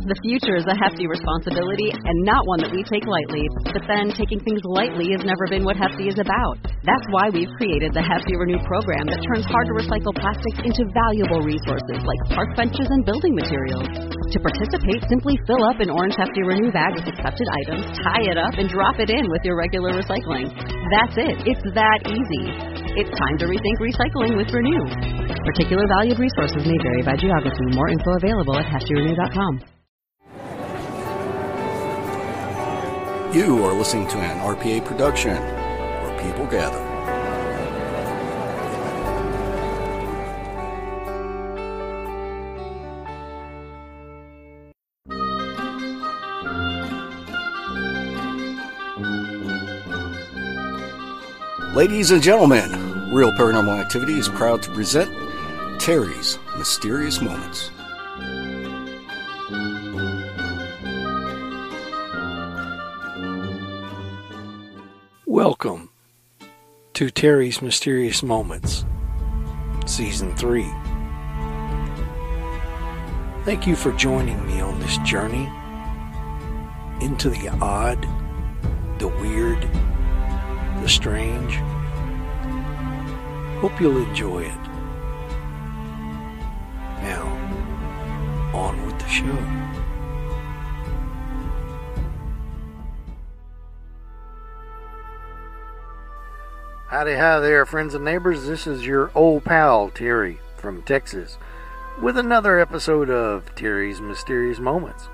The future is a hefty responsibility and not one that we take lightly. But then, taking things lightly has never been what Hefty is about. That's why we've created the Hefty Renew program that turns hard-to-recycle plastics into valuable resources like park benches and building materials. To participate, simply fill up an orange Hefty Renew bag with accepted items, tie it up, and drop it in with your regular recycling. That's it. It's that easy. It's time to rethink recycling with Renew. Particular valued resources may vary by geography. More info available at heftyrenew.com. You are listening to an RPA production where people gather. Ladies and gentlemen, Real Paranormal Activity is proud to present Terry's Mysterious Moments. Welcome to Terry's Mysterious Moments, Season 3. Thank you for joining me on this journey into the odd, the weird, the strange. Hope you'll enjoy it. Now, on with the show. Howdy hi there, friends and neighbors. This is your old pal, Terry, from Texas, with another episode of Terry's Mysterious Moments.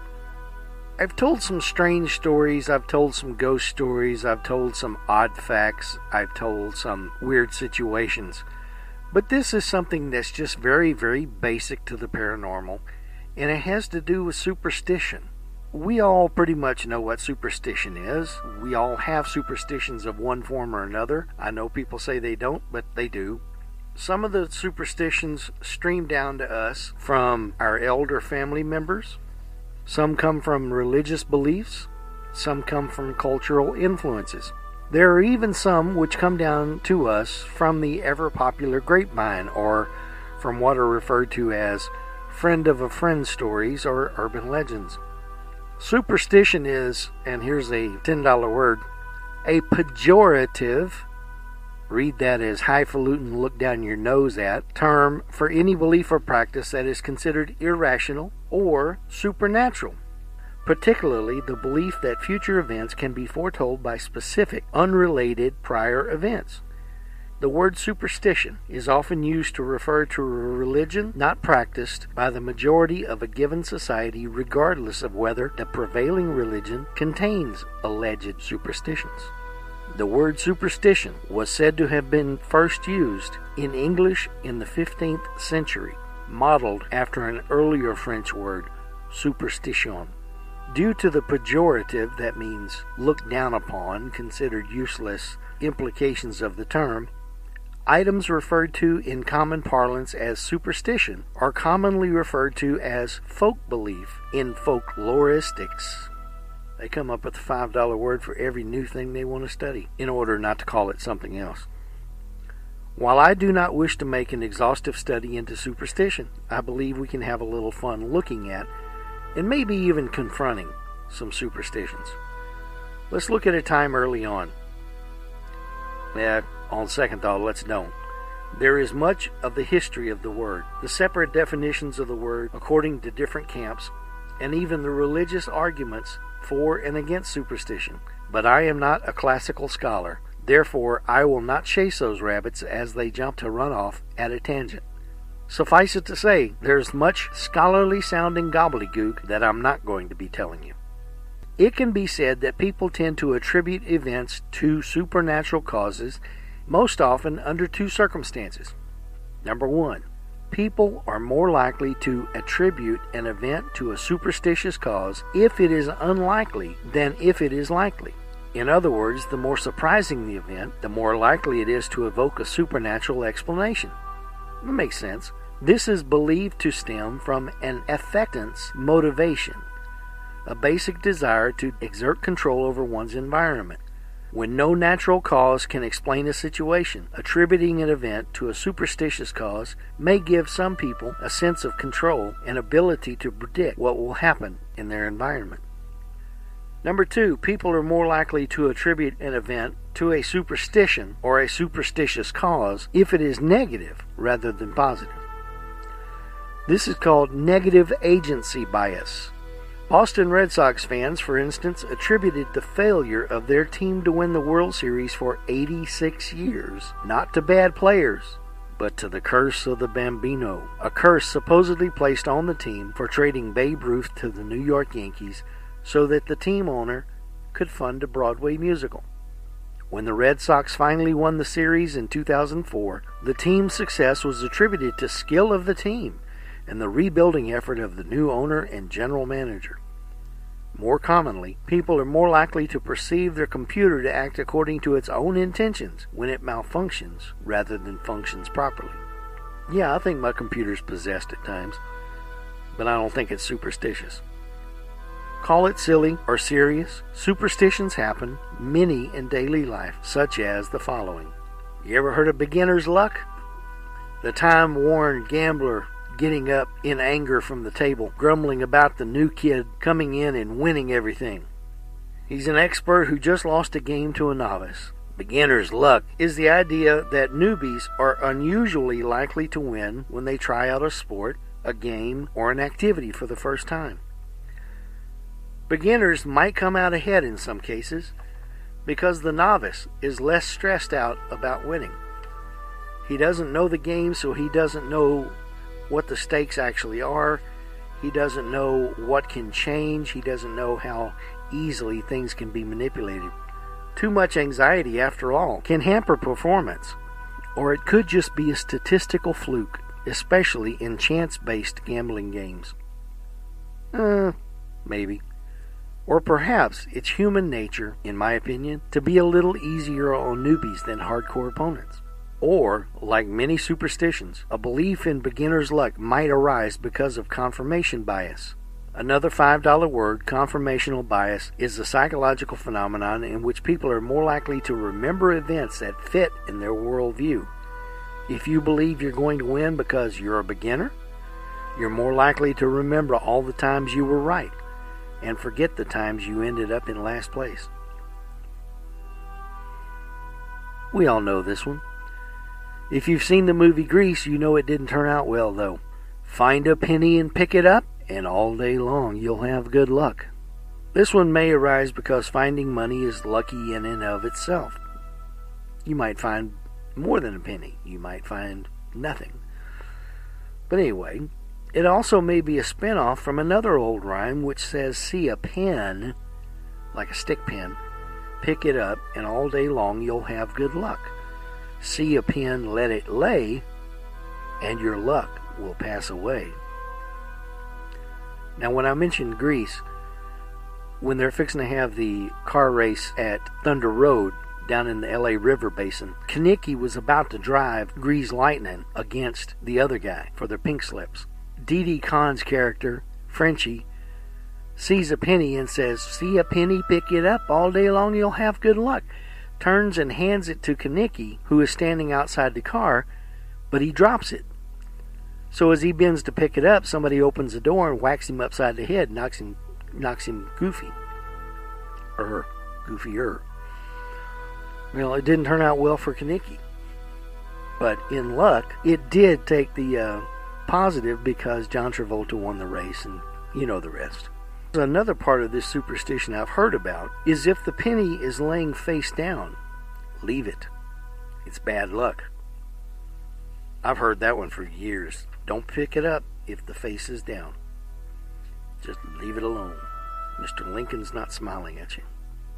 I've told some strange stories, I've told some ghost stories, I've told some odd facts, I've told some weird situations. But this is something that's just very, very basic to the paranormal, and it has to do with superstition. We all pretty much know what superstition is. We all have superstitions of one form or another. I know people say they don't, but they do. Some of the superstitions stream down to us from our elder family members. Some come from religious beliefs. Some come from cultural influences. There are even some which come down to us from the ever-popular grapevine, or from what are referred to as friend of a friend stories or urban legends. Superstition is, and here's a $10 word, a pejorative, read that as highfalutin look down your nose at, term for any belief or practice that is considered irrational or supernatural, particularly the belief that future events can be foretold by specific, unrelated prior events. The word superstition is often used to refer to a religion not practiced by the majority of a given society, regardless of whether the prevailing religion contains alleged superstitions. The word superstition was said to have been first used in English in the 15th century, modeled after an earlier French word, superstition. Due to the pejorative, that means looked down upon, considered useless, implications of the term, items referred to in common parlance as superstition are commonly referred to as folk belief in folkloristics. They come up with a $5 word for every new thing they want to study, in order not to call it something else. While I do not wish to make an exhaustive study into superstition, I believe we can have a little fun looking at, and maybe even confronting, some superstitions. Let's look at a time early on. On second thought, let's don't. There is much of the history of the word, the separate definitions of the word according to different camps, and even the religious arguments for and against superstition. But I am not a classical scholar. Therefore, I will not chase those rabbits as they jump to run off at a tangent. Suffice it to say, there's much scholarly-sounding gobbledygook that I'm not going to be telling you. It can be said that people tend to attribute events to supernatural causes, most often under two circumstances. Number one, people are more likely to attribute an event to a superstitious cause if it is unlikely than if it is likely. In other words, the more surprising the event, the more likely it is to evoke a supernatural explanation. It makes sense. This is believed to stem from an affectance motivation, a basic desire to exert control over one's environment. when no natural cause can explain a situation. Attributing an event to a superstitious cause may give some people a sense of control and ability to predict what will happen in their environment. Number 2, people are more likely to attribute an event to a superstition or a superstitious cause if it is negative rather than positive. This is called negative agency bias. Boston Red Sox fans, for instance, attributed the failure of their team to win the World Series for 86 years not to bad players, but to the curse of the Bambino, a curse supposedly placed on the team for trading Babe Ruth to the New York Yankees so that the team owner could fund a Broadway musical. When the Red Sox finally won the series in 2004, the team's success was attributed to skill of the team and the rebuilding effort of the new owner and general manager. More commonly, people are more likely to perceive their computer to act according to its own intentions when it malfunctions rather than functions properly. Yeah, I think my computer's possessed at times, but I don't think it's superstitious. Call it silly or serious, superstitions happen, many in daily life, such as the following. You ever heard of beginner's luck? The time-worn gambler getting up in anger from the table, grumbling about the new kid coming in and winning everything. He's an expert who just lost a game to a novice. Beginner's luck is the idea that newbies are unusually likely to win when they try out a sport, a game, or an activity for the first time. Beginners might come out ahead in some cases because the novice is less stressed out about winning. He doesn't know the game, so he doesn't know what the stakes actually are. He doesn't know what can change. He doesn't know how easily things can be manipulated. Too much anxiety, after all, can hamper performance. Or it could just be a statistical fluke, especially in chance-based gambling games. Maybe. Or perhaps it's human nature, in my opinion, to be a little easier on newbies than hardcore opponents. Or, like many superstitions, a belief in beginner's luck might arise because of confirmation bias. Another $5 word, confirmational bias, is a psychological phenomenon in which people are more likely to remember events that fit in their worldview. If you believe you're going to win because you're a beginner, you're more likely to remember all the times you were right and forget the times you ended up in last place. We all know this one. If you've seen the movie Grease, you know it didn't turn out well, though. Find a penny and pick it up, and all day long you'll have good luck. This one may arise because finding money is lucky in and of itself. You might find more than a penny. You might find nothing. But anyway, it also may be a spin-off from another old rhyme which says, see a pen, like a stick pin, pick it up, and all day long you'll have good luck. See a pen, let it lay, and your luck will pass away. Now, when I mentioned Grease, when they're fixing to have the car race at Thunder Road down in the LA River Basin, Kenickie was about to drive Grease Lightning against the other guy for their pink slips. Didi Khan's character, Frenchie, sees a penny and says, see a penny, pick it up, all day long you'll have good luck. Turns and hands it to Kenickie, who is standing outside the car, but he drops it. So as he bends to pick it up, somebody opens the door and whacks him upside the head, knocks him goofy. Or goofier. Well, it didn't turn out well for Kenickie. But in luck, it did take the positive because John Travolta won the race, and you know the rest. Another part of this superstition I've heard about is if the penny is laying face down, leave it. It's bad luck. I've heard that one for years. Don't pick it up if the face is down. Just leave it alone. Mr. Lincoln's not smiling at you.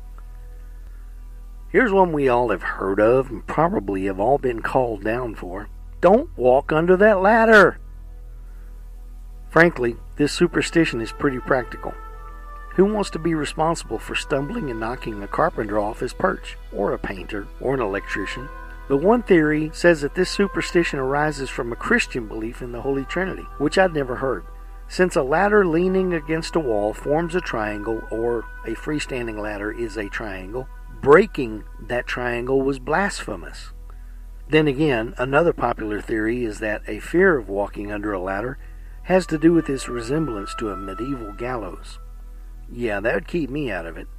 Here's one we all have heard of and probably have all been called down for. Don't walk under that ladder. Frankly, this superstition is pretty practical. Who wants to be responsible for stumbling and knocking a carpenter off his perch, or a painter, or an electrician? But one theory says that this superstition arises from a Christian belief in the Holy Trinity, which I'd never heard. Since a ladder leaning against a wall forms a triangle, or a freestanding ladder is a triangle, breaking that triangle was blasphemous. Then again, another popular theory is that a fear of walking under a ladder has to do with its resemblance to a medieval gallows. Yeah, that would keep me out of it.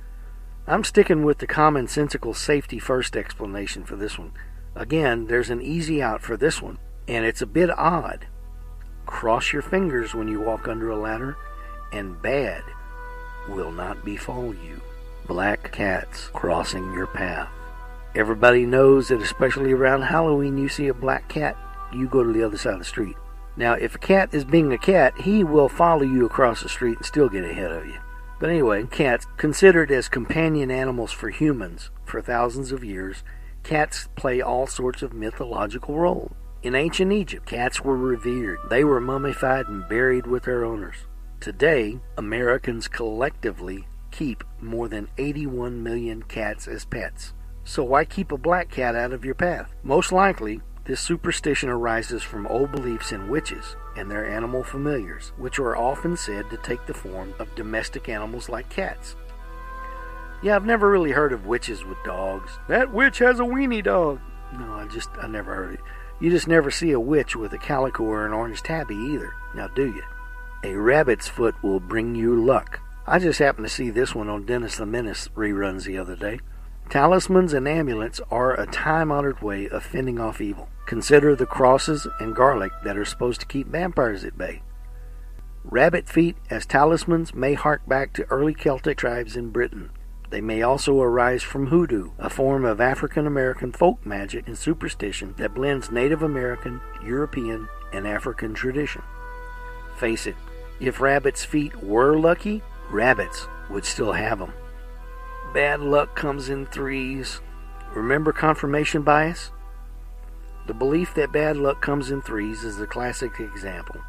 I'm sticking with the commonsensical safety first explanation for this one. Again, there's an easy out for this one, and it's a bit odd. Cross your fingers when you walk under a ladder, and bad will not befall you. Black cats crossing your path. Everybody knows that especially around Halloween, you see a black cat, you go to the other side of the street. Now, if a cat is being a cat, he will follow you across the street and still get ahead of you. But anyway, cats, considered as companion animals for humans for thousands of years, cats play all sorts of mythological roles. In ancient Egypt, cats were revered. They were mummified and buried with their owners. Today, Americans collectively keep more than 81 million cats as pets. So why keep a black cat out of your path? Most likely, this superstition arises from old beliefs in witches and their animal familiars, which are often said to take the form of domestic animals like cats. Yeah, I've never really heard of witches with dogs. That witch has a weenie dog. No, I never heard it. You just never see a witch with a calico or an orange tabby either. Now, do you? A rabbit's foot will bring you luck. I just happened to see this one on Dennis the Menace reruns the other day. Talismans and amulets are a time-honored way of fending off evil. Consider the crosses and garlic that are supposed to keep vampires at bay. Rabbit feet as talismans may hark back to early Celtic tribes in Britain. They may also arise from hoodoo, a form of African American folk magic and superstition that blends Native American, European, and African tradition. Face it, if rabbits' feet were lucky, rabbits would still have them. Bad luck comes in threes. Remember confirmation bias? The belief that bad luck comes in threes is a classic example.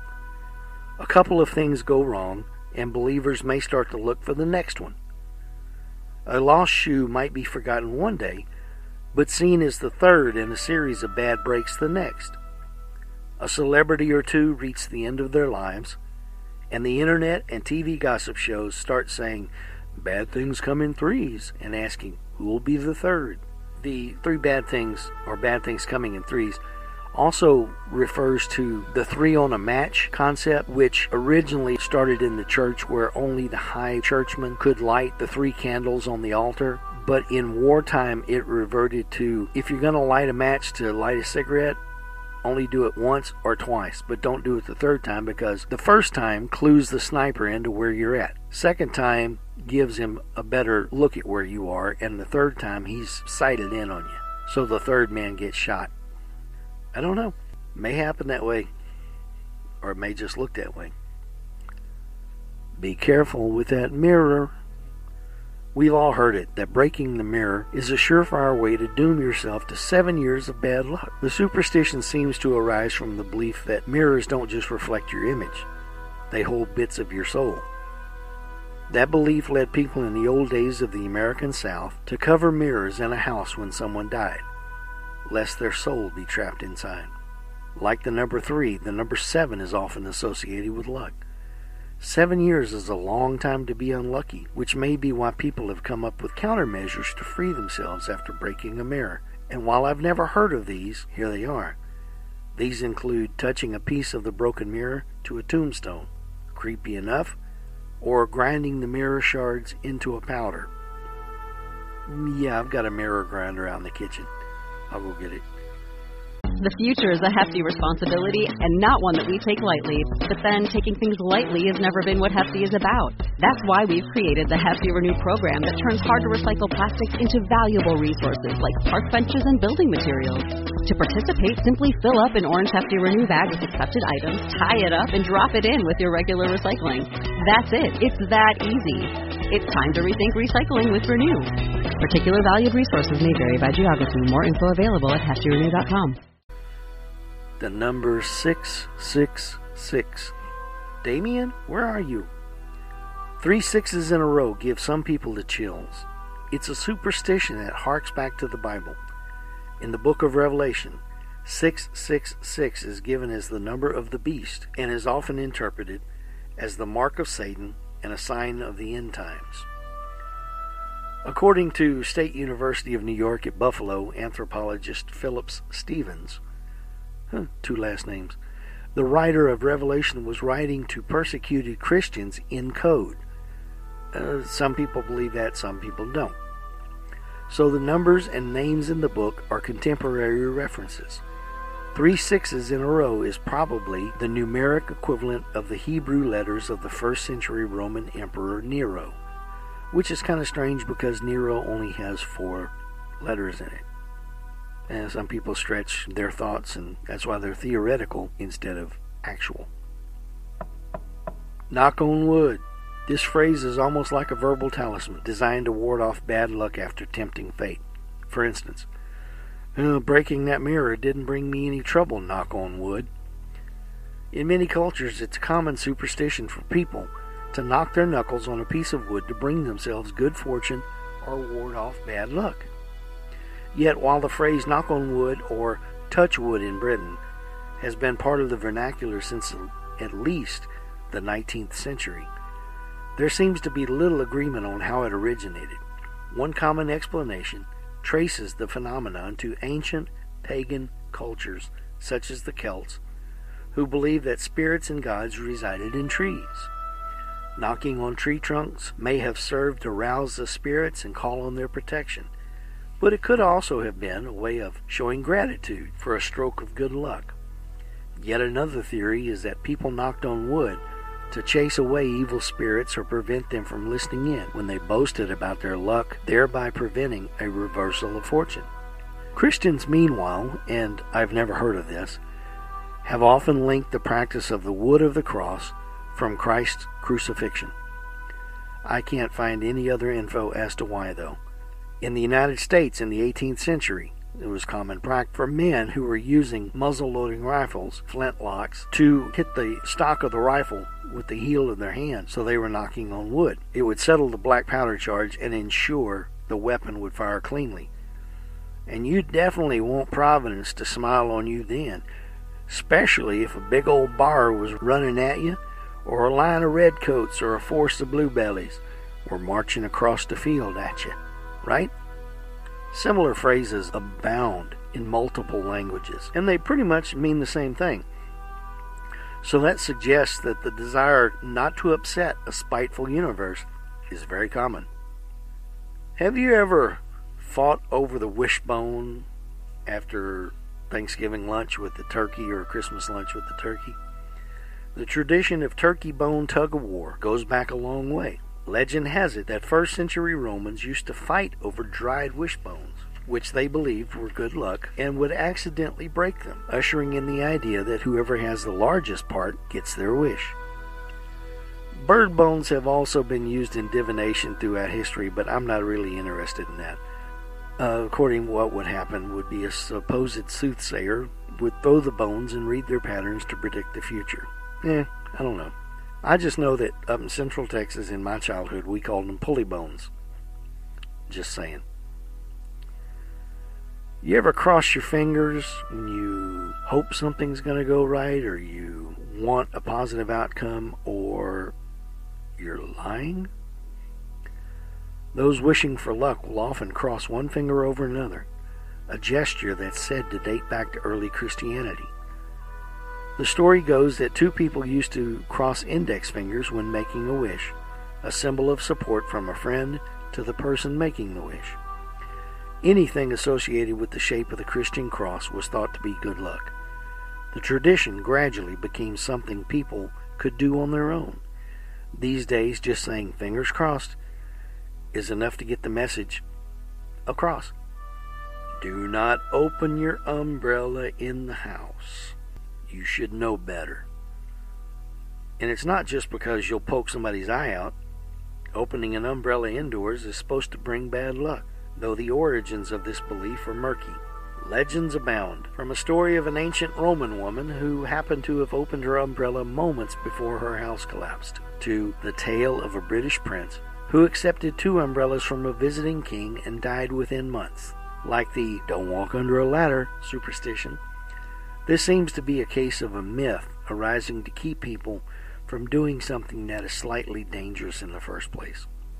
A couple of things go wrong, and believers may start to look for the next one. A lost shoe might be forgotten one day, but seen as the third in a series of bad breaks the next. A celebrity or two reach the end of their lives, and the internet and TV gossip shows start saying, bad things come in threes, and asking, who will be the third? The three bad things, or bad things coming in threes, also refers to the three on a match concept, which originally started in the church where only the high churchman could light the three candles on the altar. But in wartime, it reverted to, if you're going to light a match to light a cigarette, only do it once or twice, but don't do it the third time, because the first time clues the sniper into where you're at. Second time gives him a better look at where you are, and the third time he's sighted in on you. So the third man gets shot. I don't know. May happen that way, or it may just look that way. Be careful with that mirror. We've all heard it, that breaking the mirror is a surefire way to doom yourself to 7 years of bad luck. The superstition seems to arise from the belief that mirrors don't just reflect your image. They hold bits of your soul. That belief led people in the old days of the American South to cover mirrors in a house when someone died, lest their soul be trapped inside. Like the number 3, the number 7 is often associated with luck. 7 years is a long time to be unlucky, which may be why people have come up with countermeasures to free themselves after breaking a mirror. And while I've never heard of these, here they are. These include touching a piece of the broken mirror to a tombstone, creepy enough, or grinding the mirror shards into a powder. Yeah, I've got a mirror grinder out in the kitchen. I'll go get it. The future is a hefty responsibility and not one that we take lightly. But then taking things lightly has never been what Hefty is about. That's why we've created the Hefty Renew program that turns hard-to-recycle plastics into valuable resources like park benches and building materials. To participate, simply fill up an orange Hefty Renew bag with accepted items, tie it up, and drop it in with your regular recycling. That's it. It's that easy. It's time to rethink recycling with Renew. Particular valued resources may vary by geography. More info available at heftyrenew.com. The number 666. Damien, where are you? 3 6s in a row give some people the chills. It's a superstition that harks back to the Bible. In the book of Revelation, 666 is given as the number of the beast and is often interpreted as the mark of Satan and a sign of the end times. According to State University of New York at Buffalo anthropologist Phillips Stevens, two last names, the writer of Revelation was writing to persecuted Christians in code. Some people believe that, some people don't. So the numbers and names in the book are contemporary references. 3 6s in a row is probably the numeric equivalent of the Hebrew letters of the 1st century Roman Emperor Nero, which is kind of strange because Nero only has 4 letters in it. And some people stretch their thoughts, and that's why they're theoretical instead of actual. Knock on wood. This phrase is almost like a verbal talisman designed to ward off bad luck after tempting fate. For instance, breaking that mirror didn't bring me any trouble, knock on wood. In many cultures, it's a common superstition for people to knock their knuckles on a piece of wood to bring themselves good fortune or ward off bad luck. Yet, while the phrase knock on wood or touch wood in Britain has been part of the vernacular since at least the 19th century, there seems to be little agreement on how it originated. One common explanation traces the phenomenon to ancient pagan cultures such as the Celts, who believed that spirits and gods resided in trees. Knocking on tree trunks may have served to rouse the spirits and call on their protection, but it could also have been a way of showing gratitude for a stroke of good luck. Yet another theory is that people knocked on wood to chase away evil spirits or prevent them from listening in when they boasted about their luck, thereby preventing a reversal of fortune. Christians, meanwhile, and I've never heard of this, have often linked the practice of the wood of the cross from Christ's crucifixion. I can't find any other info as to why, though. In the United States in the 18th century, it was common practice for men who were using muzzle-loading rifles, flintlocks, to hit the stock of the rifle with the heel of their hand, so they were knocking on wood. It would settle the black powder charge and ensure the weapon would fire cleanly. And you definitely want Providence to smile on you then, especially if a big old bar was running at you, or a line of redcoats or a force of bluebellies were marching across the field at you, right? Similar phrases abound in multiple languages, and they pretty much mean the same thing. So that suggests that the desire not to upset a spiteful universe is very common. Have you ever fought over the wishbone after Thanksgiving lunch with the turkey or Christmas lunch with the turkey? The tradition of turkey bone tug-of-war goes back a long way. Legend has it that 1st century Romans used to fight over dried wishbones, which they believed were good luck, and would accidentally break them, ushering in the idea that whoever has the largest part gets their wish. Bird bones have also been used in divination throughout history, but I'm not really interested in that. According to what would happen would be a supposed soothsayer would throw the bones and read their patterns to predict the future. I don't know. I just know that up in Central Texas in my childhood we called them pulley bones. Just saying. You ever cross your fingers when you hope something's going to go right, or you want a positive outcome, or you're lying? Those wishing for luck will often cross one finger over another, a gesture that's said to date back to early Christianity. The story goes that 2 people used to cross index fingers when making a wish, a symbol of support from a friend to the person making the wish. Anything associated with the shape of the Christian cross was thought to be good luck. The tradition gradually became something people could do on their own. These days, just saying fingers crossed is enough to get the message across. Do not open your umbrella in the house. You should know better. And it's not just because you'll poke somebody's eye out. Opening an umbrella indoors is supposed to bring bad luck, though the origins of this belief are murky. Legends abound, from a story of an ancient Roman woman who happened to have opened her umbrella moments before her house collapsed, to the tale of a British prince who accepted 2 umbrellas from a visiting king and died within months. Like the "don't walk under a ladder" superstition, this seems to be a case of a myth arising to keep people from doing something that is slightly dangerous in the first place.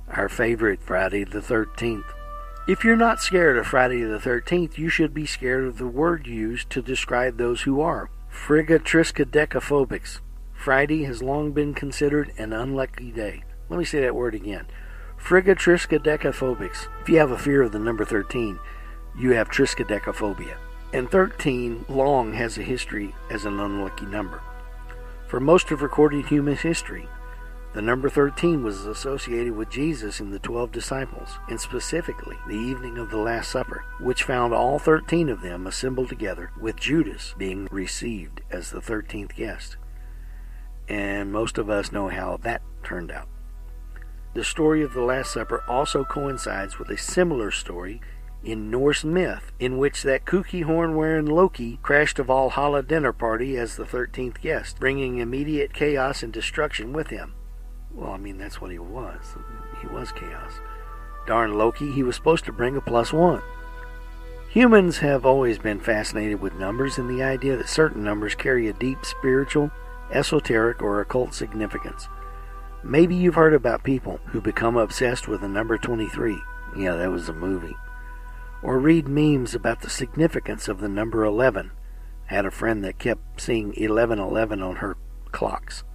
our favorite Friday the 13th. If you're not scared of Friday the 13th, you should be scared of the word used to describe those who are. Frigatriscadecaphobics. Friday has long been considered an unlucky day. Let me say that word again. Frigatriscadecaphobics. If you have a fear of the number 13, you have triskaidekaphobia. And 13 long has a history as an unlucky number. For most of recorded human history, the number 13 was associated with Jesus and the 12 disciples, and specifically the evening of the Last Supper, which found all 13 of them assembled together, with Judas being received as the 13th guest. And most of us know how that turned out. The story of the Last Supper also coincides with a similar story in Norse myth, in which that kooky horn-wearing Loki crashed a Valhalla dinner party as the 13th guest, bringing immediate chaos and destruction with him. Well, I mean, that's what he was. He was chaos. Darn Loki, he was supposed to bring a +1. Humans have always been fascinated with numbers and the idea that certain numbers carry a deep spiritual, esoteric, or occult significance. Maybe you've heard about people who become obsessed with the number 23. Yeah, that was a movie. Or read memes about the significance of the number 11. Had a friend that kept seeing 1111 on her clocks.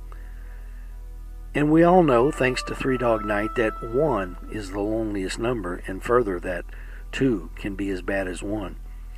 And we all know, thanks to Three Dog Night, that 1 is the loneliest number, and further that 2 can be as bad as 1.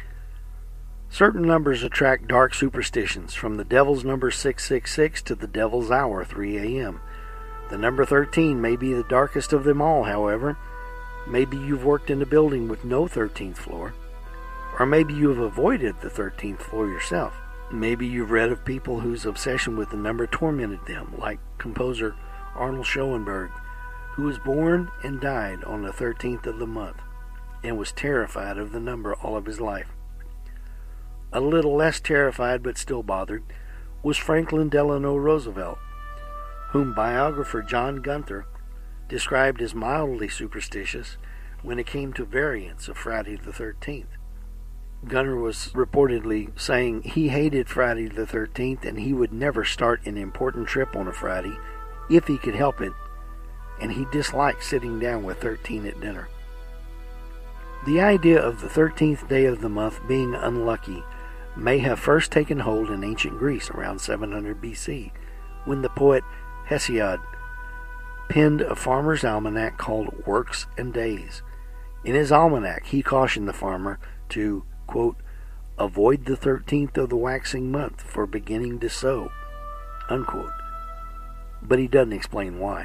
Certain numbers attract dark superstitions, from the devil's number 666 to the devil's hour 3 a.m. The number 13 may be the darkest of them all, however. Maybe you've worked in a building with no 13th floor, or maybe you have avoided the 13th floor yourself. Maybe you've read of people whose obsession with the number tormented them, like composer Arnold Schoenberg, who was born and died on the 13th of the month, and was terrified of the number all of his life. A little less terrified, but still bothered, was Franklin Delano Roosevelt, whom biographer John Gunther described as mildly superstitious when it came to variants of Friday the 13th. Gunner was reportedly saying he hated Friday the 13th and he would never start an important trip on a Friday if he could help it, and he disliked sitting down with 13 at dinner. The idea of the 13th day of the month being unlucky may have first taken hold in ancient Greece around 700 BC, when the poet Hesiod penned a farmer's almanac called Works and Days. In his almanac, he cautioned the farmer to, quote, avoid the 13th of the waxing month for beginning to sow, unquote. But he doesn't explain why.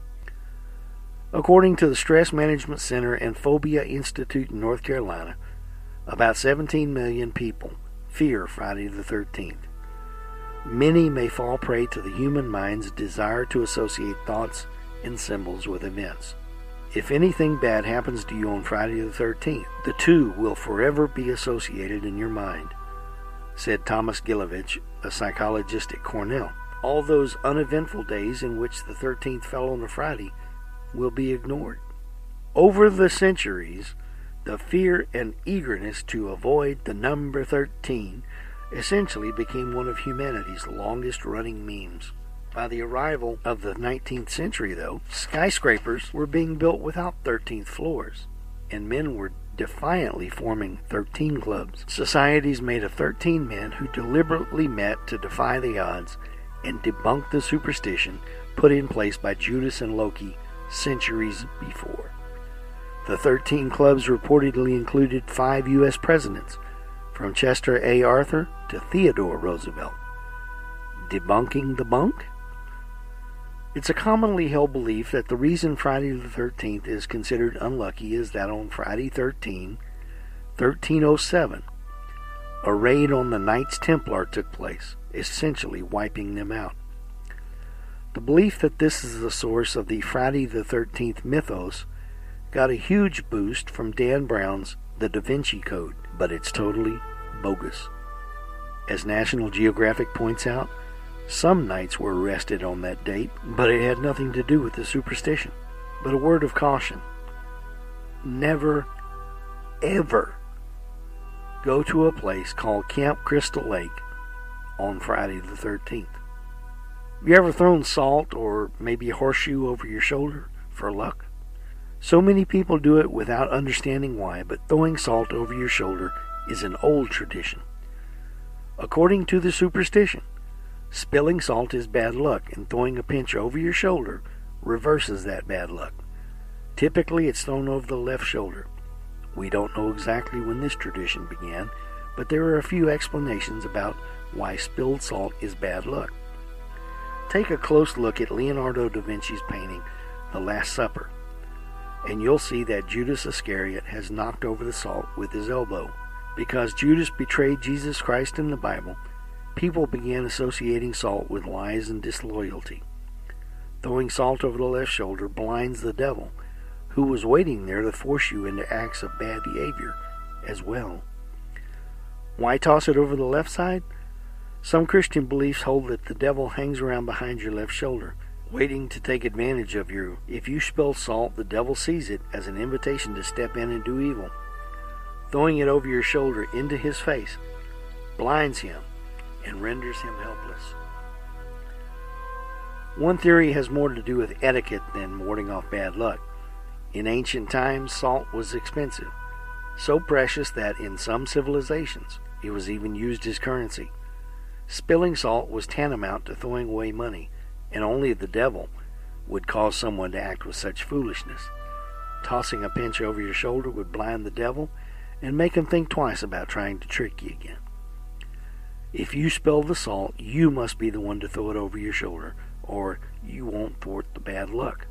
According to the Stress Management Center and Phobia Institute in North Carolina, about 17 million people fear Friday the 13th. Many may fall prey to the human mind's desire to associate thoughts and symbols with events. If anything bad happens to you on Friday the 13th, the two will forever be associated in your mind, said Thomas Gilovich, a psychologist at Cornell. All those uneventful days in which the 13th fell on a Friday will be ignored. Over the centuries, the fear and eagerness to avoid the number 13 essentially became one of humanity's longest-running memes. By the arrival of the 19th century, though, skyscrapers were being built without 13th floors, and men were defiantly forming 13 clubs, societies made of 13 men who deliberately met to defy the odds and debunk the superstition put in place by Judas and Loki centuries before. The 13 clubs reportedly included 5 U.S. presidents, from Chester A. Arthur to Theodore Roosevelt. Debunking the bunk? It's a commonly held belief that the reason Friday the 13th is considered unlucky is that on Friday 1307, a raid on the Knights Templar took place, essentially wiping them out. The belief that this is the source of the Friday the 13th mythos got a huge boost from Dan Brown's The Da Vinci Code, but it's totally bogus. As National Geographic points out, some knights were arrested on that date, but it had nothing to do with the superstition. But a word of caution: never, ever go to a place called Camp Crystal Lake on Friday the 13th. Have you ever thrown salt or maybe a horseshoe over your shoulder for luck? So many people do it without understanding why, but throwing salt over your shoulder is an old tradition. According to the superstition, spilling salt is bad luck, and throwing a pinch over your shoulder reverses that bad luck. Typically, it's thrown over the left shoulder. We don't know exactly when this tradition began, but there are a few explanations about why spilled salt is bad luck. Take a close look at Leonardo da Vinci's painting, The Last Supper, and you'll see that Judas Iscariot has knocked over the salt with his elbow. Because Judas betrayed Jesus Christ in the Bible, people began associating salt with lies and disloyalty. Throwing salt over the left shoulder blinds the devil, who was waiting there to force you into acts of bad behavior as well. Why toss it over the left side? Some Christian beliefs hold that the devil hangs around behind your left shoulder, waiting to take advantage of you. If you spill salt, the devil sees it as an invitation to step in and do evil. Throwing it over your shoulder into his face blinds him and renders him helpless. One theory has more to do with etiquette than warding off bad luck. In ancient times, salt was expensive, so precious that in some civilizations it was even used as currency. Spilling salt was tantamount to throwing away money, and only the devil would cause someone to act with such foolishness. Tossing a pinch over your shoulder would blind the devil and make him think twice about trying to trick you again. If you spill the salt, you must be the one to throw it over your shoulder, or you won't thwart the bad luck.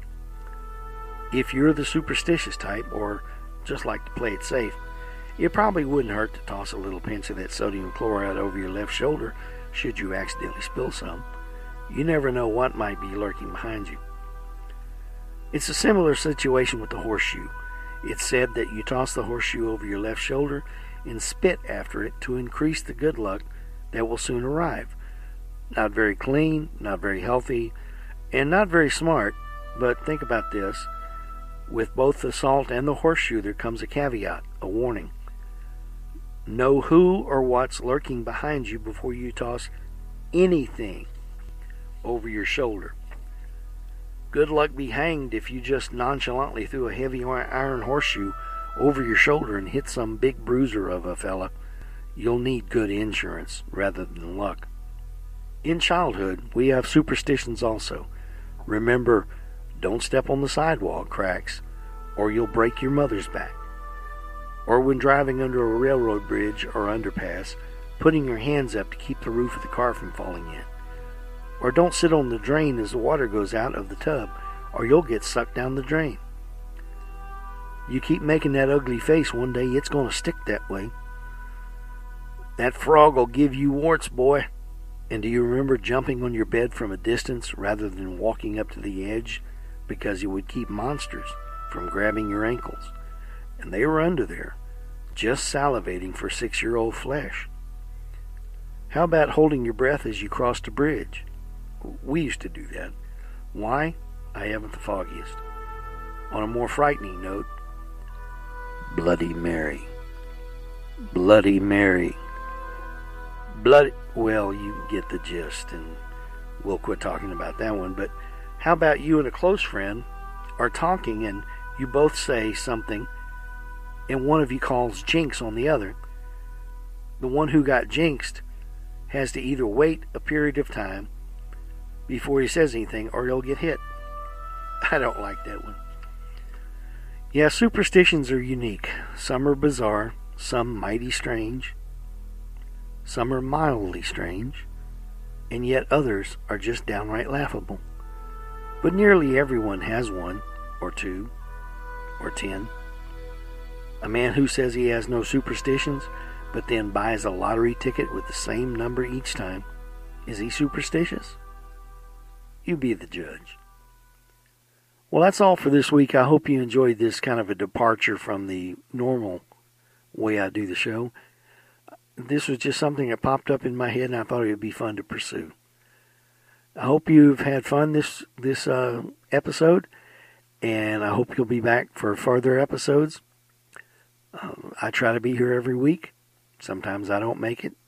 If you're the superstitious type, or just like to play it safe, it probably wouldn't hurt to toss a little pinch of that sodium chloride over your left shoulder should you accidentally spill some. You never know what might be lurking behind you. It's a similar situation with the horseshoe. It's said that you toss the horseshoe over your left shoulder and spit after it to increase the good luck that will soon arrive. Not very clean, not very healthy, and not very smart, but think about this. With both the salt and the horseshoe, there comes a caveat, a warning. Know who or what's lurking behind you before you toss anything over your shoulder. Good luck be hanged if you just nonchalantly threw a heavy iron horseshoe over your shoulder and hit some big bruiser of a fella. You'll need good insurance rather than luck. In childhood, we have superstitions also. Remember, don't step on the sidewalk cracks, or you'll break your mother's back. Or when driving under a railroad bridge or underpass, putting your hands up to keep the roof of the car from falling in. Or don't sit on the drain as the water goes out of the tub, or you'll get sucked down the drain. You keep making that ugly face, one day it's going to stick that way. That frog will give you warts, boy. And do you remember jumping on your bed from a distance rather than walking up to the edge, because it would keep monsters from grabbing your ankles? And they were under there, just salivating for 6-year-old flesh. How about holding your breath as you crossed a bridge? We used to do that. Why? I haven't the foggiest. On a more frightening note, Bloody Mary. Bloody Mary. Well, you get the gist, and we'll quit talking about that one. But how about you and a close friend are talking, and you both say something, and one of you calls jinx on the other? The one who got jinxed has to either wait a period of time before he says anything, or he'll get hit. I don't like that one. Yeah, superstitions are unique. Some are bizarre, some mighty strange, some are mildly strange, and yet others are just downright laughable. But nearly everyone has one, or two, or 10. A man who says he has no superstitions, but then buys a lottery ticket with the same number each time, is he superstitious? You be the judge. Well, that's all for this week. I hope you enjoyed this kind of a departure from the normal way I do the show. This was just something that popped up in my head, and I thought it would be fun to pursue. I hope you've had fun this episode, and I hope you'll be back for further episodes. I try to be here every week. Sometimes I don't make it.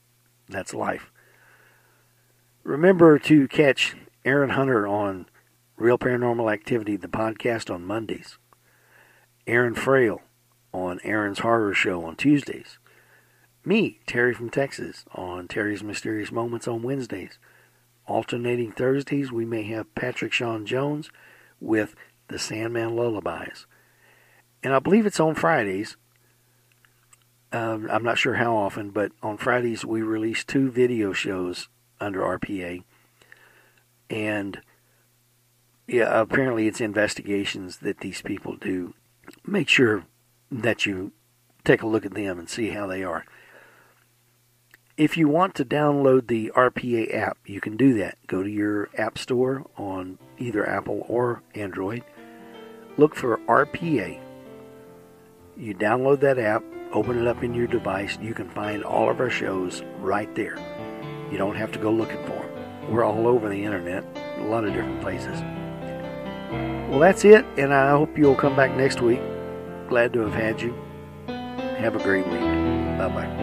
That's life. Remember to catch Aaron Hunter on Real Paranormal Activity, the podcast, on Mondays. Aaron Frail on Aaron's Horror Show on Tuesdays. Me, Terry from Texas, on Terry's Mysterious Moments on Wednesdays. Alternating Thursdays, we may have Patrick Sean Jones with the Sandman Lullabies. And I believe it's on Fridays. I'm not sure how often, but on Fridays we release 2 video shows under RPA. And yeah, apparently it's investigations that these people do. Make sure that you take a look at them and see how they are. If you want to download the RPA app, you can do that. Go to your app store on either Apple or Android. Look for RPA. You download that app, open it up in your device. You can find all of our shows right there. You don't have to go looking for them. We're all over the internet, a lot of different places. Well, that's it, and I hope you'll come back next week. Glad to have had you. Have a great week. Bye-bye.